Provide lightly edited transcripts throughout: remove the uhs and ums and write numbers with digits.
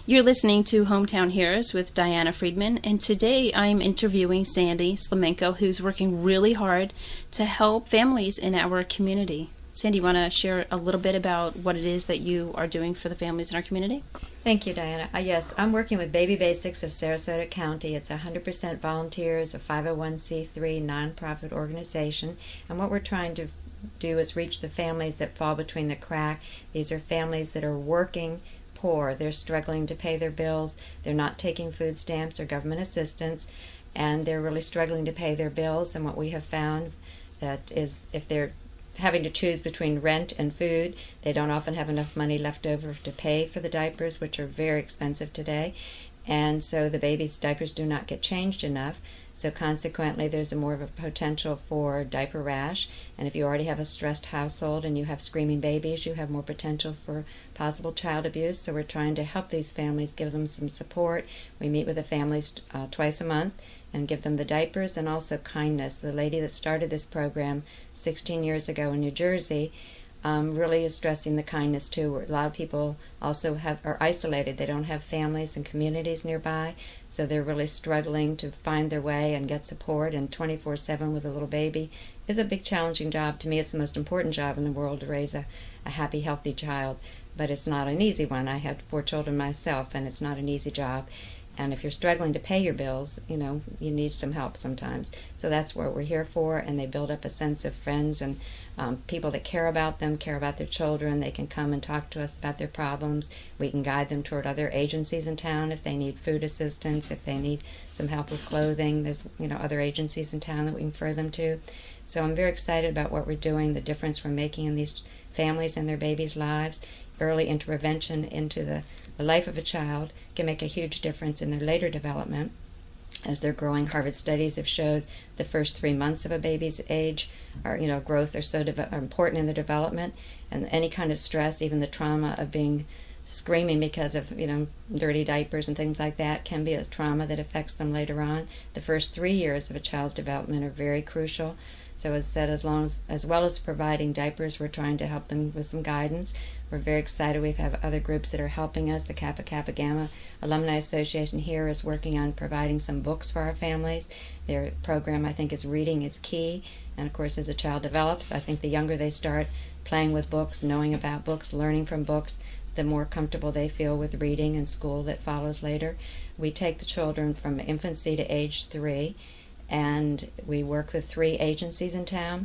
You're listening to Hometown Heroes with Diana Friedman, and today I'm interviewing Sandy Slamenko, who's working really hard to help families in our community. Sandy, you want to share a little bit about what it is that you are doing for the families in our community? Thank you, Diana. Yes, I'm working with Baby Basics of Sarasota County. It's 100% volunteers, a 501c3 nonprofit organization, and what we're trying to do is reach the families that fall between the crack. These are families that are working poor. They're struggling to pay their bills. They're not taking food stamps or government assistance, and they're really struggling to pay their bills. And what we have found that is if they're having to choose between rent and food, they don't often have enough money left over to pay for the diapers, which are very expensive today. And so the baby's diapers do not get changed enough. So consequently, there's more of a potential for diaper rash. And if you already have a stressed household and you have screaming babies, you have more potential for possible child abuse. So we're trying to help these families, give them some support. We meet with the families twice a month and give them the diapers and also kindness. The lady that started this program 16 years ago in New Jersey really is stressing the kindness too. A lot of people also are isolated. They don't have families and communities nearby, so they're really struggling to find their way and get support. And 24/7 with a little baby is a big challenging job. To me, it's the most important job in the world to raise a happy, healthy child, but it's not an easy one. I had 4 children myself, and it's not an easy job. And if you're struggling to pay your bills, you need some help sometimes. So that's what we're here for, and they build up a sense of friends and people that care about them, care about their children. They can come and talk to us about their problems. We can guide them toward other agencies in town if they need food assistance, if they need some help with clothing. There's other agencies in town that we can refer them to. So I'm very excited about what we're doing, the difference we're making in these families and their babies' lives. Early intervention into the life of a child can make a huge difference in their later development. As they're growing, Harvard studies have showed the first 3 months of a baby's age or growth are so are important in the development, and any kind of stress, even the trauma of being screaming because of dirty diapers and things like that, can be a trauma that affects them later on. The first 3 years of a child's development are very crucial. So as said, as well as providing diapers, we're trying to help them with some guidance. We're very excited. We have other groups that are helping us. The Kappa Kappa Gamma Alumni Association here is working on providing some books for our families. Their program, I think, is Reading is Key. And of course, as a child develops, I think the younger they start playing with books, knowing about books, learning from books, the more comfortable they feel with reading and school that follows later. We take the children from infancy to age 3. And we work with 3 agencies in town: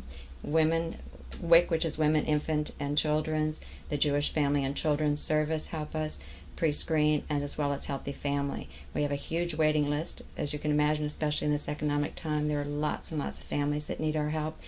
WIC, which is Women, Infant, and Children's, the Jewish Family and Children's Service help us pre-screen, and as well as Healthy Family. We have a huge waiting list, as you can imagine, especially in this economic time. There are lots and lots of families that need our help,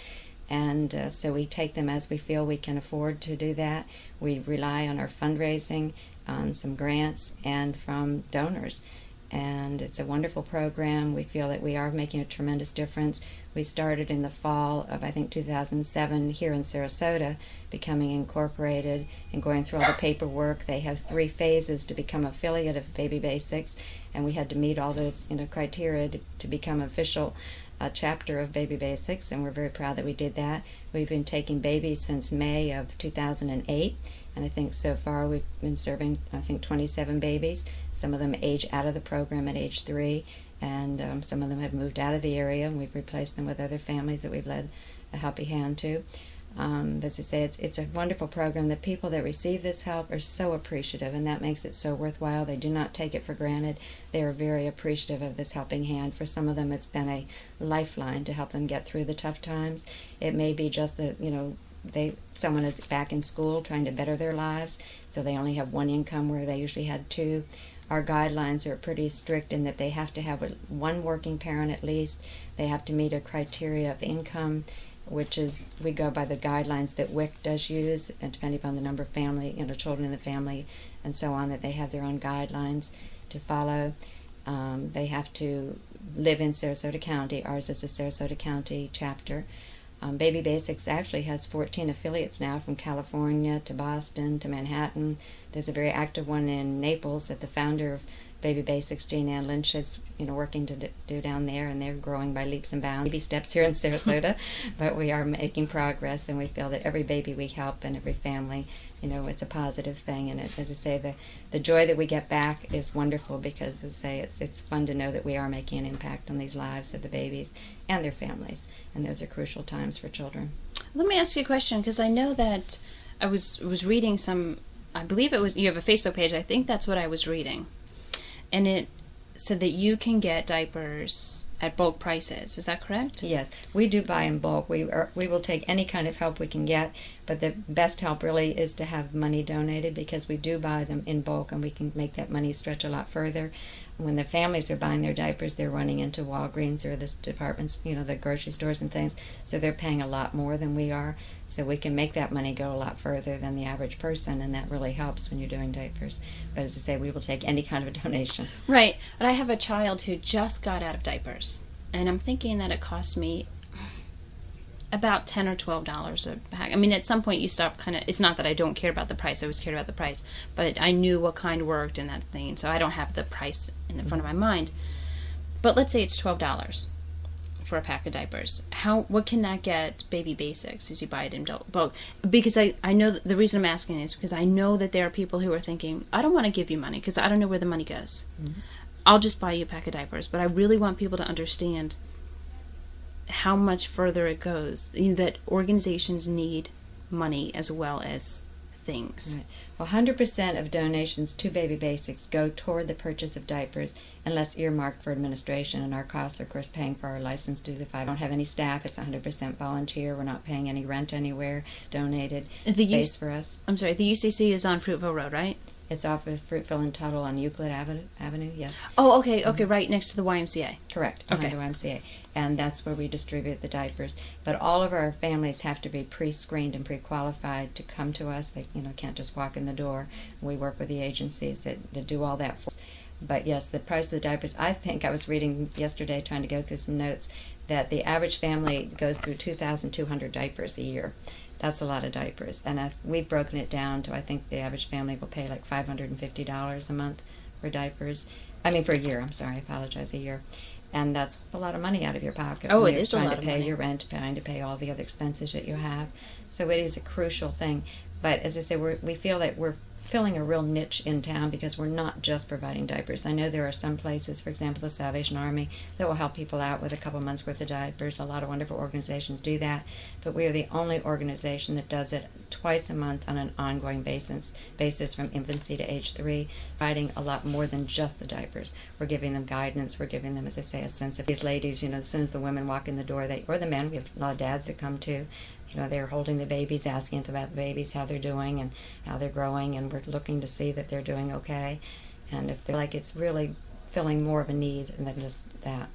and so we take them as we feel we can afford to do that. We rely on our fundraising, on some grants, and from donors. And it's a wonderful program. We feel that we are making a tremendous difference. We started in the fall of, I think, 2007 here in Sarasota, becoming incorporated and going through all the paperwork. They have 3 phases to become affiliate of Baby Basics, and we had to meet all those criteria to become official chapter of Baby Basics, and we're very proud that we did that. We've been taking babies since May of 2008. And I think so far we've been serving, 27 babies. Some of them age out of the program at age 3, and some of them have moved out of the area, and we've replaced them with other families that we've led a helping hand to. As I say, it's a wonderful program. The people that receive this help are so appreciative, and that makes it so worthwhile. They do not take it for granted. They are very appreciative of this helping hand. For some of them, it's been a lifeline to help them get through the tough times. It may be just that, someone is back in school trying to better their lives, so they only have 1 income where they usually had 2. Our guidelines are pretty strict in that they have to have 1 working parent at least. They have to meet a criteria of income, which is, we go by the guidelines that WIC does use, and depending upon the number of children in the family and so on, that they have their own guidelines to follow. They have to live in Sarasota County. Ours is a Sarasota County chapter. Baby Basics actually has 14 affiliates now, from California to Boston to Manhattan. There's a very active one in Naples that the founder of Baby Basics, Jean Ann Lynch, is working to do down there, and they're growing by leaps and bounds. Baby steps here in Sarasota, but we are making progress, and we feel that every baby we help and every family it's a positive thing. And as I say, the joy that we get back is wonderful because, as I say, it's fun to know that we are making an impact on these lives of the babies and their families. And those are crucial times for children. Let me ask you a question, because I know that I was reading I believe it was, you have a Facebook page, I think that's what I was reading. And it said that you can get diapers at bulk prices. Is that correct? Yes, we do buy in bulk. We will take any kind of help we can get, but the best help really is to have money donated, because we do buy them in bulk and we can make that money stretch a lot further. When the families are buying their diapers, they're running into Walgreens or the departments, the grocery stores and things, so they're paying a lot more than we are. So we can make that money go a lot further than the average person, and that really helps when you're doing diapers. But as I say, we will take any kind of a donation. Right. But I have a child who just got out of diapers, and I'm thinking that it cost me about $10 or $12 a pack. I mean, at some point you stop it's not that I don't care about the price, I always cared about the price, but I knew what kind worked and that thing, so I don't have the price in the front of my mind. But let's say it's $12 for a pack of diapers. What can that get Baby Basics as you buy it in bulk? Because I know the reason I'm asking is because I know that there are people who are thinking, I don't want to give you money because I don't know where the money goes. Mm-hmm. I'll just buy you a pack of diapers. But I really want people to understand how much further it goes, that organizations need money as well as things. Right. Well, 100% of donations to Baby Basics go toward the purchase of diapers, unless earmarked for administration, and our costs are, of course, paying for our license to do the 5. I don't have any staff. It's 100% volunteer. We're not paying any rent anywhere. It's donated space for us. I'm sorry, the UCC is on Fruitville Road, right? It's off of Fruitville and Tuttle on Euclid Avenue, yes. Oh, okay, right next to the YMCA. Correct, behind the YMCA. And that's where we distribute the diapers. But all of our families have to be pre-screened and pre-qualified to come to us. They can't just walk in the door. We work with the agencies that do all that for us. But yes, the price of the diapers, I think I was reading yesterday, trying to go through some notes, that the average family goes through 2,200 diapers a year. That's a lot of diapers. And we've broken it down to, I think the average family will pay like $550 a month for diapers. For a year, I apologize, a year. And that's a lot of money out of your pocket. Oh, it is a lot of money. Trying to pay your rent, trying to pay all the other expenses that you have. So it is a crucial thing. But as I say, we feel that we're filling a real niche in town because we're not just providing diapers. I know there are some places, for example, the Salvation Army, that will help people out with a couple months' worth of diapers. A lot of wonderful organizations do that. But we are the only organization that does it twice a month on an ongoing basis from infancy to age 3, providing a lot more than just the diapers. We're giving them guidance. We're giving them, as I say, a sense of these ladies, as soon as the women walk in the door, or the men, we have a lot of dads that come too, they're holding the babies, asking about the babies, how they're doing and how they're growing, and we're looking to see that they're doing okay. And if they're it's really filling more of a need than just that.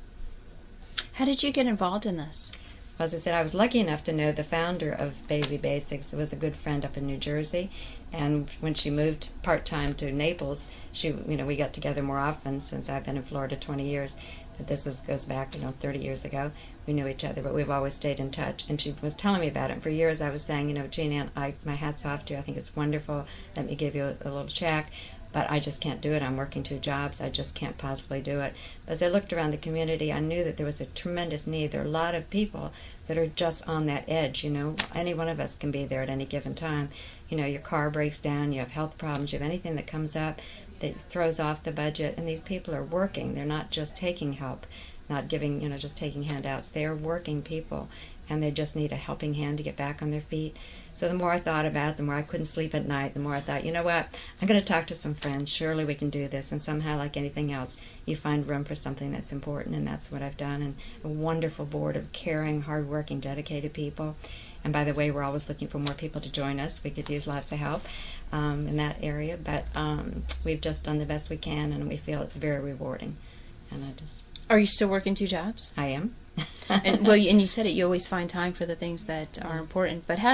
How did you get involved in this? Well, as I said, I was lucky enough to know the founder of Baby Basics. It was a good friend up in New Jersey, and when she moved part-time to Naples, we got together more often since I've been in Florida 20 years. But this goes back, 30 years ago. We knew each other, but we've always stayed in touch. And she was telling me about it. And for years I was saying, Jean Ann, my hat's off to you. I think it's wonderful. Let me give you a little check. But I just can't do it. I'm working 2 jobs. I just can't possibly do it. But as I looked around the community, I knew that there was a tremendous need. There are a lot of people that are just on that edge, Any one of us can be there at any given time. Your car breaks down, you have health problems, you have anything that comes up that throws off the budget, and these people are working. They're not just taking help, not giving, just taking handouts. They are working people, and they just need a helping hand to get back on their feet. So the more I thought about it, the more I couldn't sleep at night, the more I thought, what, I'm going to talk to some friends. Surely we can do this. And somehow, like anything else, you find room for something that's important, and that's what I've done. And a wonderful board of caring, hardworking, dedicated people. And by the way, we're always looking for more people to join us. We could use lots of help in that area, but we've just done the best we can, and we feel it's very rewarding. And Are you still working 2 jobs? I am. and you said it. You always find time for the things that are important. But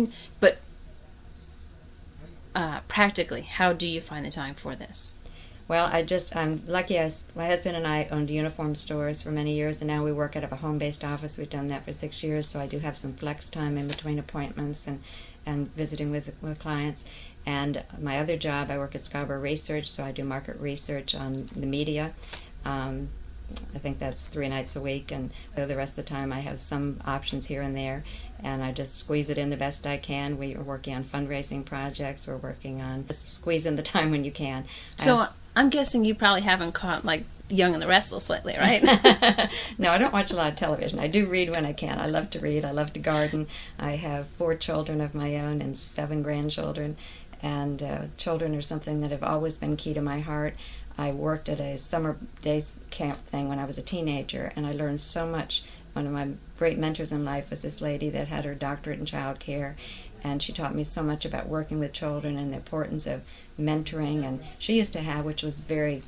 practically, how do you find the time for this? Well, I'm lucky. My husband and I owned uniform stores for many years, and now we work out of a home-based office. We've done that for 6 years, so I do have some flex time in between appointments and visiting with clients. And my other job, I work at Scarborough Research, so I do market research on the media. I think that's 3 nights a week, and the rest of the time I have some options here and there, and I just squeeze it in the best I can. We are working on fundraising projects. We're working on just squeeze in the time when you can. So I'm guessing you probably haven't caught like Young and the Restless lately, right? No, I don't watch a lot of television. I do read when I can. I love to read. I love to garden. I have 4 children of my own and 7 grandchildren, and children are something that have always been key to my heart. I worked at a summer day camp thing when I was a teenager, and I learned so much. One of my great mentors in life was this lady that had her doctorate in child care, and she taught me so much about working with children and the importance of mentoring. And she used to have, which was very,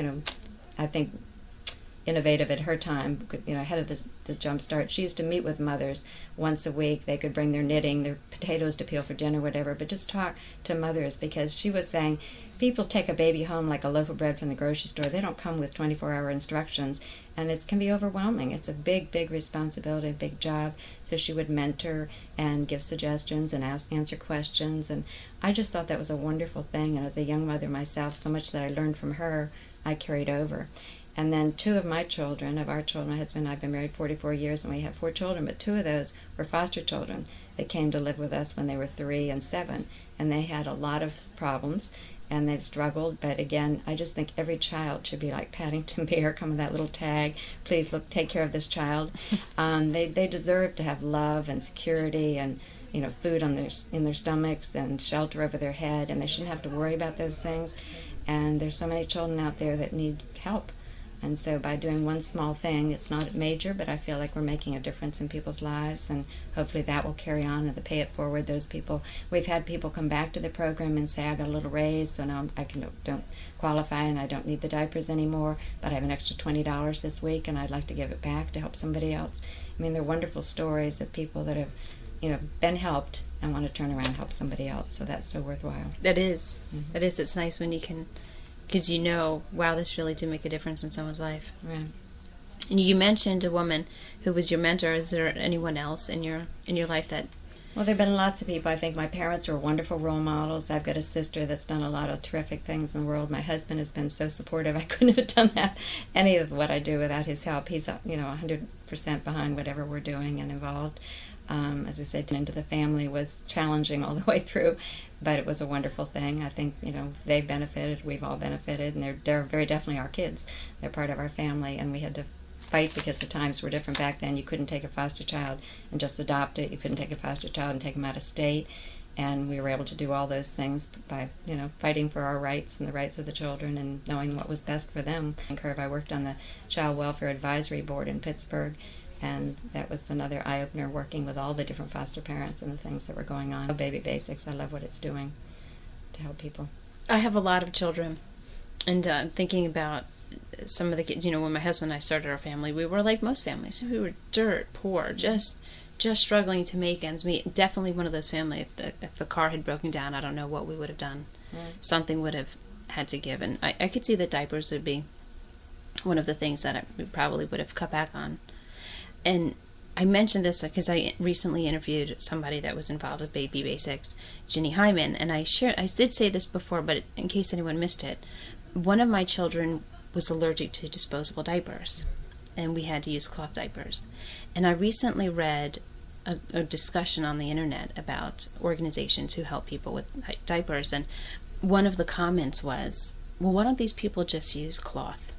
I think, innovative at her time, ahead of the Jump Start. She used to meet with mothers once a week. They could bring their knitting, their potatoes to peel for dinner, whatever, but just talk to mothers, because she was saying people take a baby home like a loaf of bread from the grocery store. They don't come with 24-hour instructions, and it can be overwhelming. It's a big, big responsibility, a big job. So she would mentor and give suggestions and answer questions, and I just thought that was a wonderful thing. And as a young mother myself, so much that I learned from her, I carried over. And then 2 of our children, my husband and I have been married 44 years, and we have 4 children, but 2 of those were foster children that came to live with us when they were 3 and 7, and they had a lot of problems, and they've struggled. But again, I just think every child should be like Paddington Bear, come with that little tag, please look, take care of this child. They deserve to have love and security and food in their stomachs and shelter over their head, and they shouldn't have to worry about those things. And there's so many children out there that need help. And so by doing one small thing, it's not major, but I feel like we're making a difference in people's lives, and hopefully that will carry on and pay it forward. Those people, we've had people come back to the program and say, I got a little raise, so now I don't qualify and I don't need the diapers anymore, but I have an extra $20 this week and I'd like to give it back to help somebody else. I mean, they're wonderful stories of people that have been helped and want to turn around and help somebody else, so that's so worthwhile. That is. Mm-hmm. That is. It's nice when you can, because wow, this really did make a difference in someone's life. Right. And you mentioned a woman who was your mentor. Is there anyone else in your life that? Well, there have been lots of people. I think my parents were wonderful role models. I've got a sister that's done a lot of terrific things in the world. My husband has been so supportive. I couldn't have done any of what I do without his help. He's 100% behind whatever we're doing and involved. As I said, into the family was challenging all the way through, but it was a wonderful thing. I think, they've benefited, we've all benefited, and they're very definitely our kids. They're part of our family, and we had to fight because the times were different back then. You couldn't take a foster child and just adopt it. You couldn't take a foster child and take them out of state, and we were able to do all those things by, fighting for our rights and the rights of the children and knowing what was best for them. I worked on the Child Welfare Advisory Board in Pittsburgh, and that was another eye-opener, working with all the different foster parents and the things that were going on. Baby Basics, I love what it's doing to help people. I have a lot of children, and thinking about some of the kids, when my husband and I started our family, we were like most families. We were dirt poor, just struggling to make ends meet. Definitely one of those families, if the car had broken down, I don't know what we would have done. Right. Something would have had to give, and I could see that diapers would be one of the things that we probably would have cut back on. And I mentioned this because I recently interviewed somebody that was involved with Baby Basics, Ginny Hyman, and I did say this before, but in case anyone missed it, one of my children was allergic to disposable diapers, and we had to use cloth diapers. And I recently read a discussion on the internet about organizations who help people with diapers, and one of the comments was, well, why don't these people just use cloth?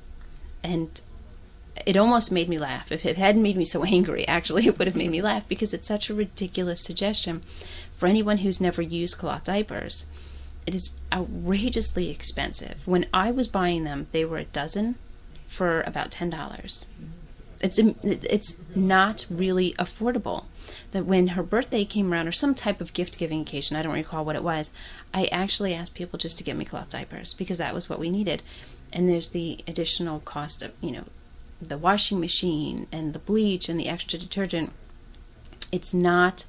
And it almost made me laugh. If it hadn't made me so angry, actually, it would have made me laugh, because it's such a ridiculous suggestion for anyone who's never used cloth diapers. It is outrageously expensive. When I was buying them, they were a dozen for about $10. It's not really affordable. That when her birthday came around, or some type of gift-giving occasion, I don't recall what it was, I actually asked people just to get me cloth diapers, because that was what we needed. And there's the additional cost of, the washing machine and the bleach and the extra detergent. It's not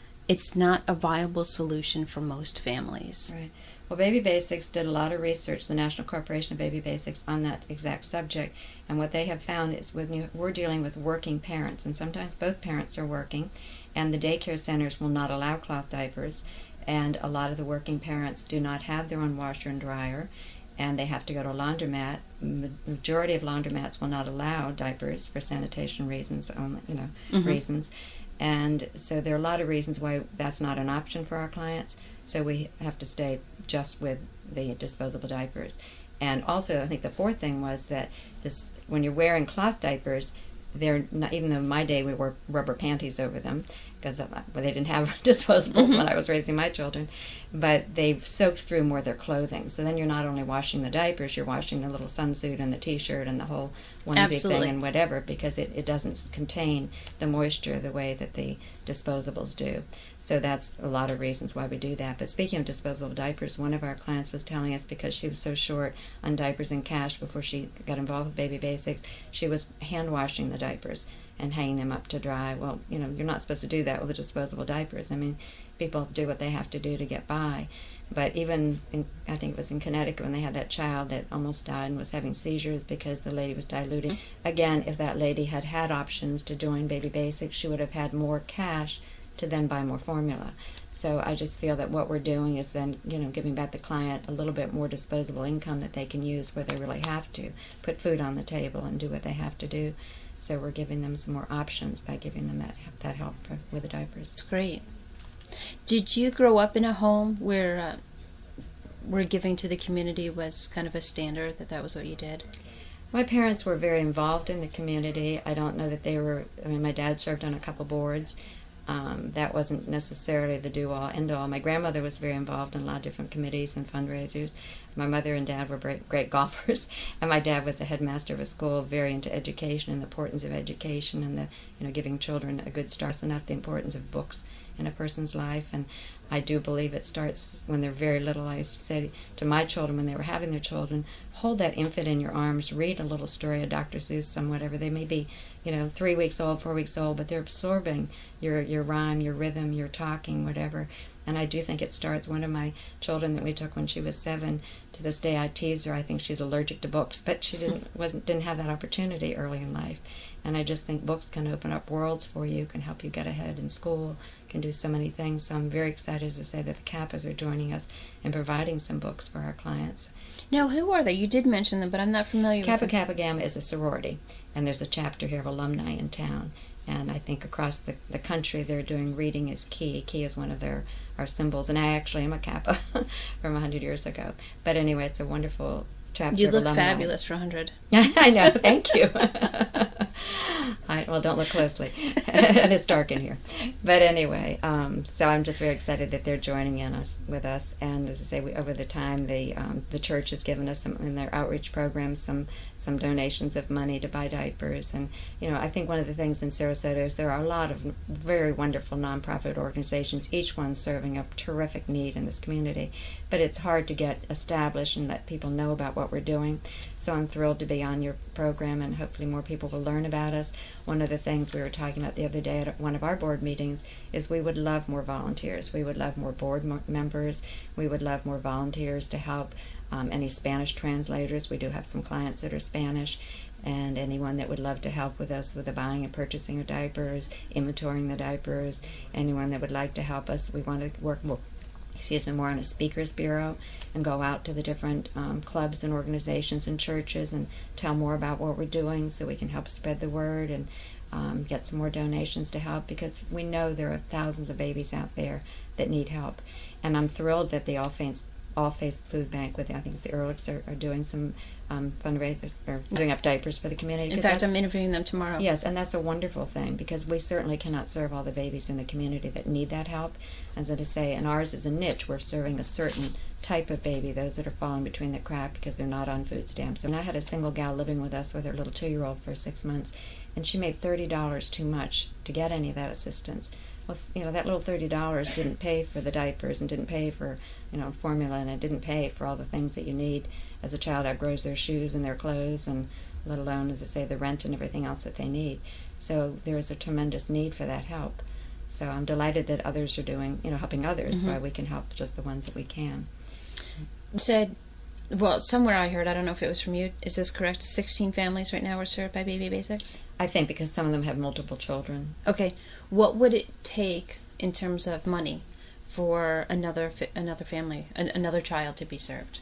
a viable solution for most families. Right. Well, Baby Basics did a lot of research, the National Corporation of Baby Basics, on that exact subject. And what they have found is we're dealing with working parents, and sometimes both parents are working, and the daycare centers will not allow cloth diapers, and a lot of the working parents do not have their own washer and dryer. and they have to go to a laundromat. Majority of laundromats will not allow diapers for sanitation reasons only, reasons. And so there are a lot of reasons why that's not an option for our clients. So we have to stay just with the disposable diapers. And also, I think the fourth thing was that when you're wearing cloth diapers, they're not, even though in my day we wore rubber panties over them, because they didn't have disposables when I was raising my children, but they've soaked through more of their clothing. So then you're not only washing the diapers, you're washing the little sunsuit and the t-shirt and the whole onesie thing and whatever, because it doesn't contain the moisture the way that the disposables do. So that's a lot of reasons why we do that. But speaking of disposable diapers, one of our clients was telling us, because she was so short on diapers and cash before she got involved with Baby Basics, she was hand washing the diapers and hanging them up to dry. Well, you're not supposed to do that with the disposable diapers. I mean, people do what they have to do to get by. But even, I think it was in Connecticut, when they had that child that almost died and was having seizures because the lady was diluting. Again, if that lady had had options to join Baby Basics, she would have had more cash to then buy more formula. So I just feel that what we're doing is then, giving back the client a little bit more disposable income that they can use where they really have to put food on the table and do what they have to do. So we're giving them some more options by giving them that help with the diapers. That's great. Did you grow up in a home where giving to the community was kind of a standard, that was what you did? My parents were very involved in the community. I don't know that they were, my dad served on a couple boards. That wasn't necessarily the do-all, end-all. My grandmother was very involved in a lot of different committees and fundraisers. My mother and dad were great golfers, and my dad was a headmaster of a school, very into education and the importance of education and giving children a good start, enough the importance of books in a person's life. And I do believe it starts when they're very little. I used to say to my children when they were having their children, hold that infant in your arms, read a little story of Dr. Seuss, some whatever. They may be 3 weeks old, 4 weeks old, but they're absorbing your rhyme, your rhythm, your talking, whatever. And I do think it starts. One of my children that we took when she was 7, to this day I tease her. I think she's allergic to books, but she didn't have that opportunity early in life. And I just think books can open up worlds for you, can help you get ahead in school, can do so many things. So I'm very excited to say that the Kappas are joining us and providing some books for our clients. Now, who are they? You did mention them, but I'm not familiar with them. Kappa Gamma is a sorority, and there's a chapter here of alumni in town. And I think across the country they're doing Reading is Key. Key is one of our symbols, and I actually am a Kappa from 100 years ago. But anyway, it's a wonderful chapter. You of look alumni. Fabulous for 100. I know, thank you. Well, don't look closely. And it's dark in here. But anyway, so I'm just very excited that they're joining with us. And as I say, over the time, the church has given us some, in their outreach programs, some donations of money to buy diapers. And, I think one of the things in Sarasota is there are a lot of very wonderful nonprofit organizations, each one serving a terrific need in this community. But it's hard to get established and let people know about what we're doing. So I'm thrilled to be on your program, and hopefully more people will learn about us. One of the things we were talking about the other day at one of our board meetings is we would love more volunteers. We would love more board members. We would love more volunteers to help. Any Spanish translators. We do have some clients that are Spanish. And anyone that would love to help with us with the buying and purchasing of diapers, inventorying the diapers, anyone that would like to help us. We want to work more on a speakers bureau and go out to the different clubs and organizations and churches and tell more about what we're doing so we can help spread the word and get some more donations to help, because we know there are thousands of babies out there that need help. And I'm thrilled that the All Faith Food Bank, I think it's the Ehrlichs, are doing some fundraisers, or doing up diapers for the community. In fact, I'm interviewing them tomorrow. Yes, and that's a wonderful thing, because we certainly cannot serve all the babies in the community that need that help. As I say, and ours is a niche. We're serving a certain type of baby, those that are falling between the cracks because they're not on food stamps. And I had a single gal living with us with her little 2-year-old for 6 months, and she made $30 too much to get any of that assistance. Well, that little $30 didn't pay for the diapers and didn't pay for, formula, and it didn't pay for all the things that you need as a child outgrows their shoes and their clothes, and let alone, as I say, the rent and everything else that they need. So there is a tremendous need for that help. So I'm delighted that others are doing, helping others, while we can help just the ones that we can. You said, well, somewhere I heard, I don't know if it was from you, is this correct? 16 families right now are served by Baby Basics? I think, because some of them have multiple children. Okay. What would it take in terms of money for another family, another child to be served?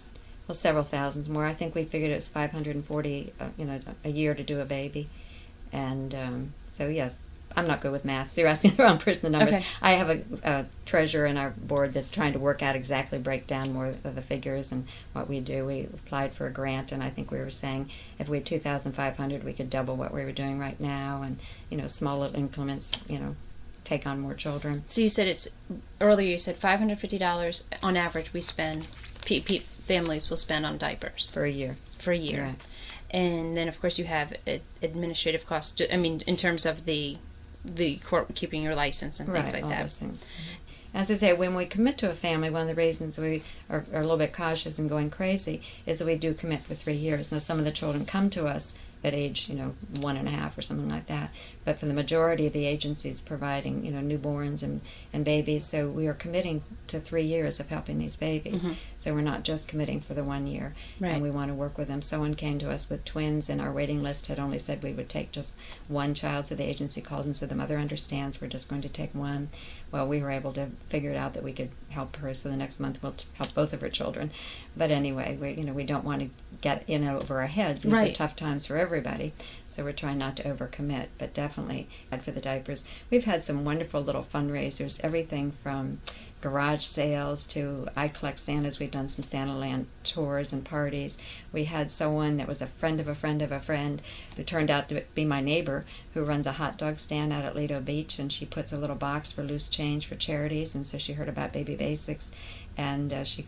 Well, several thousands more. I think we figured it was 540, a year to do a baby, and so yes, I'm not good with math, so you're asking the wrong person the numbers. Okay. I have a treasurer in our board that's trying to work out exactly, break down more of the figures and what we do. We applied for a grant, and I think we were saying if we had 2,500, we could double what we were doing right now, and small little increments, take on more children. So you said earlier you said $550 on average we spend, families will spend on diapers. For a year. For a year. Right. And then of course you have administrative costs, in terms of the court keeping your license and things like all that. Those things. As I say, when we commit to a family, one of the reasons we are a little bit cautious and going crazy is that we do commit for 3 years. Now, some of the children come to us at age, 1.5 or something like that. But for the majority of the agencies providing, newborns and babies, so we are committing to 3 years of helping these babies. Mm-hmm. So we're not just committing for the 1 year. Right. And we want to work with them. Someone came to us with twins, and our waiting list had only said we would take just one child. So the agency called and said the mother understands, we're just going to take one. Well, we were able to figure it out that we could help her, so the next month we'll help both of her children. But anyway, we don't want to get in over our heads. These Right. are tough times for everybody, so we're trying not to overcommit. But definitely, for the diapers, we've had some wonderful little fundraisers, everything from garage sales to I Collect Santas. We've done some Santaland tours and parties. We had someone that was a friend of a friend of a friend who turned out to be my neighbor, who runs a hot dog stand out at Lido Beach, and she puts a little box for loose change for charities, and so she heard about Baby Basics, and she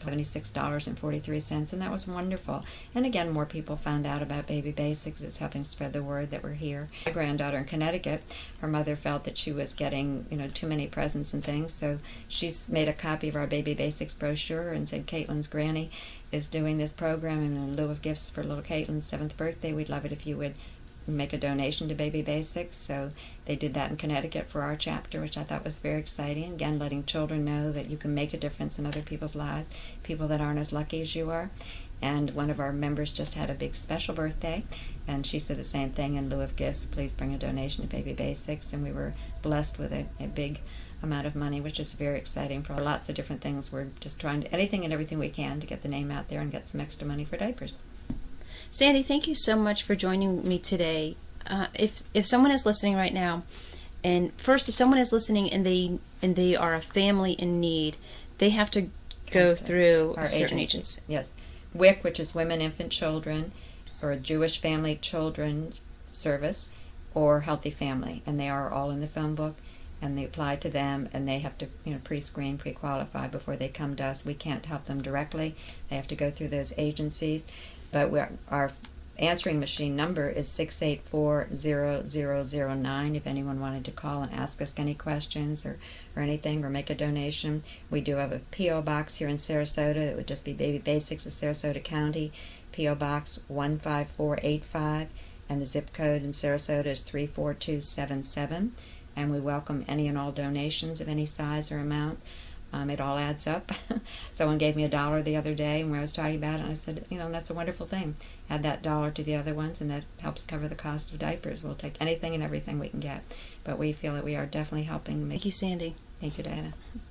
$76.43, and that was wonderful. And again, more people found out about Baby Basics. It's helping spread the word that we're here. My granddaughter in Connecticut, her mother felt that she was getting too many presents and things, so she's made a copy of our Baby Basics brochure and said, Caitlin's granny is doing this program, and in lieu of gifts for little Caitlin's 7th birthday, we'd love it if you would make a donation to Baby Basics. So they did that in Connecticut for our chapter, which I thought was very exciting. Again, letting children know that you can make a difference in other people's lives, people that aren't as lucky as you are. And one of our members just had a big special birthday, and she said the same thing, in lieu of gifts, please bring a donation to Baby Basics. And we were blessed with a big amount of money, which is very exciting for lots of different things. We're just trying to anything and everything we can to get the name out there and get some extra money for diapers. Sandy, thank you so much for joining me today. If someone is listening right now, and first, if someone is listening and they are a family in need, they have to go through our a certain agency. Yes, WIC, which is Women, Infant, Children, or Jewish Family Children's Service, or Healthy Family, and they are all in the phone book. And they apply to them, and they have to pre-screen, pre-qualify before they come to us. We can't help them directly. They have to go through those agencies. But our answering machine number is 684-0009 if anyone wanted to call and ask us any questions or anything, or make a donation. We do have a P.O. box here in Sarasota. It would just be Baby Basics of Sarasota County, P.O. Box 15485, and the zip code in Sarasota is 34277. And we welcome any and all donations of any size or amount. It all adds up. Someone gave me $1 the other day when I was talking about it, and I said, that's a wonderful thing. Add that $1 to the other ones, and that helps cover the cost of diapers. We'll take anything and everything we can get. But we feel that we are definitely helping. Thank you, Sandy. Thank you, Diana.